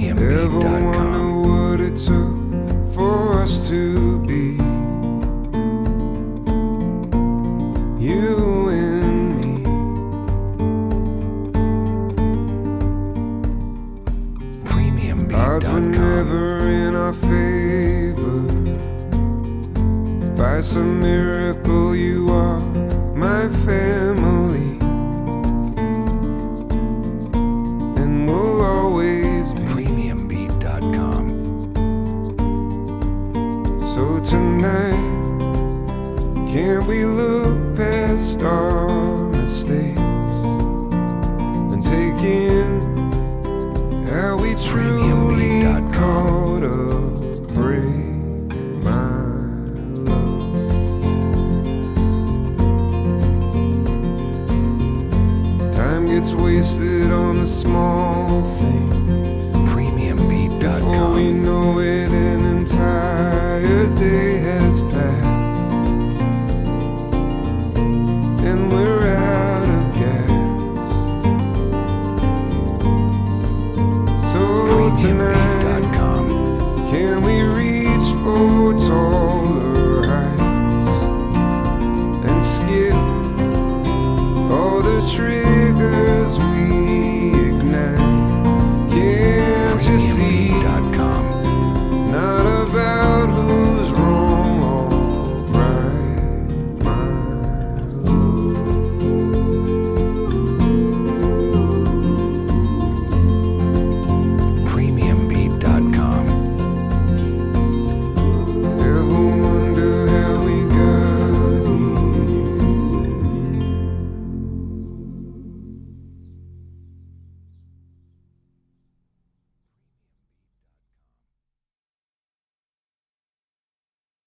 Ever wonder what it took for us to be? You and me. Odds were never in our favor. By some miracle you are my family, and will always be. Premiumbeat.com. So tonight, can't we look past our mistakes and take in how we truly caught a break, my love? Time gets wasted on the small things. Before we Premiumbeat.com. know it, an entire day has passed, and we're out of gas. So tonight